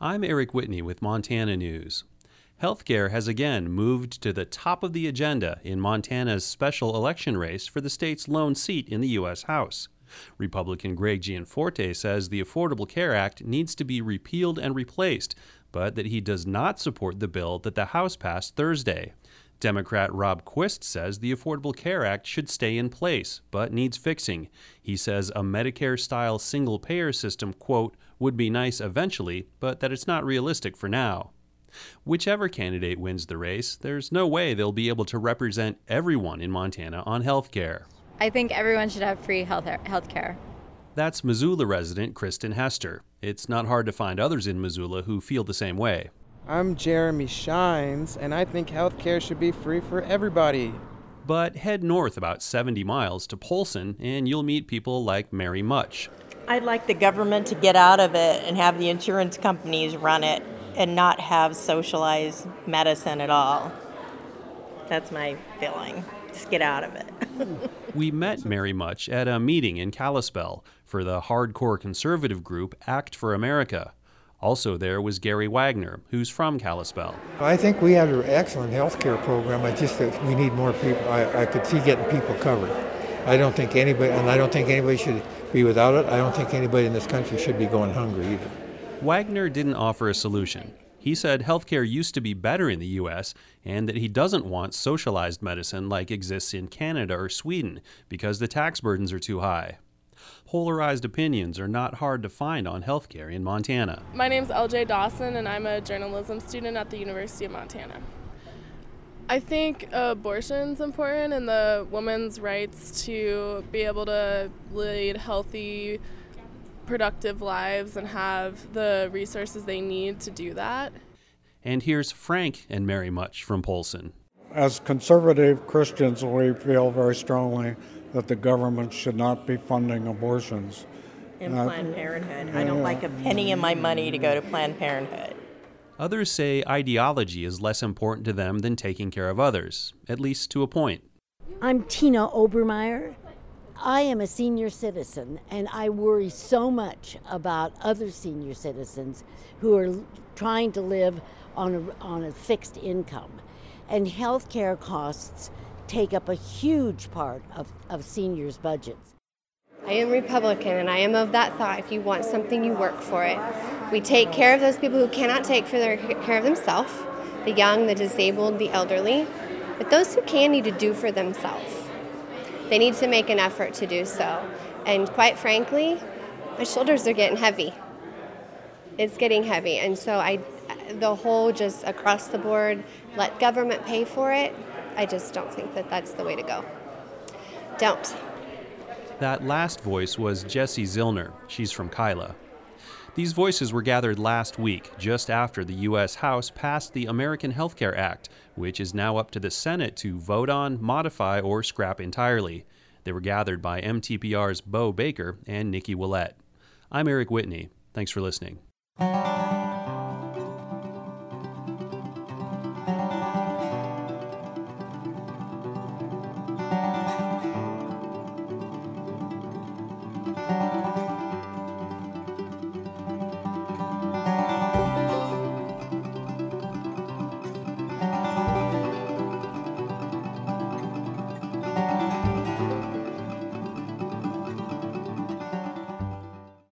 I'm Eric Whitney with Montana News. Healthcare has again moved to the top of the agenda in Montana's special election race for the state's lone seat in the U.S. House. Republican Greg Gianforte says the Affordable Care Act needs to be repealed and replaced, but that he does not support the bill that the House passed Thursday. Democrat Rob Quist says the Affordable Care Act should stay in place, but needs fixing. He says a Medicare-style single-payer system, quote, would be nice eventually, but that it's not realistic for now. Whichever candidate wins the race, there's no way they'll be able to represent everyone in Montana on health care. I think everyone should have free health care. That's Missoula resident Kristen Hester. It's not hard to find others in Missoula who feel the same way. I'm Jeremy Shines, and I think health care should be free for everybody. But head north about 70 miles to Polson, and you'll meet people like Mary Much. I'd like the government to get out of it and have the insurance companies run it and not have socialized medicine at all. That's my feeling. Just get out of it. We met Mary Much at a meeting in Kalispell for the hardcore conservative group Act for America. Also there was Gary Wagner, who's from Kalispell. I think we have an excellent health care program. I just think we need more people. I could see getting people covered. I don't think anybody should be without it. I don't think anybody in this country should be going hungry either. Wagner didn't offer a solution. He said healthcare used to be better in the U.S. and that he doesn't want socialized medicine like exists in Canada or Sweden because the tax burdens are too high. Polarized opinions are not hard to find on healthcare in Montana. My name's LJ Dawson, and I'm a journalism student at the University of Montana. I think abortion's important and the woman's rights to be able to lead healthy, productive lives and have the resources they need to do that. And here's Frank and Mary Much from Polson. As conservative Christians, we feel very strongly that the government should not be funding abortions. And Planned Parenthood. I don't like a penny of my money to go to Planned Parenthood. Others say ideology is less important to them than taking care of others, at least to a point. I'm Tina Obermeyer. I am a senior citizen, and I worry so much about other senior citizens who are trying to live on a fixed income. And health care costs take up a huge part of seniors' budgets. I am Republican, and I am of that thought. If you want something, you work for it. We take care of those people who cannot take care of themselves, the young, the disabled, the elderly, but those who can need to do for themselves. They need to make an effort to do so. And quite frankly, my shoulders are getting heavy. It's getting heavy. And so the whole just across the board, let government pay for it, I just don't think that that's the way to go. Don't. That last voice was Jessie Zillner. She's from Kyla. These voices were gathered last week, just after the U.S. House passed the American Health Care Act, which is now up to the Senate to vote on, modify, or scrap entirely. They were gathered by MTPR's Bo Baker and Nikki Willett. I'm Eric Whitney. Thanks for listening.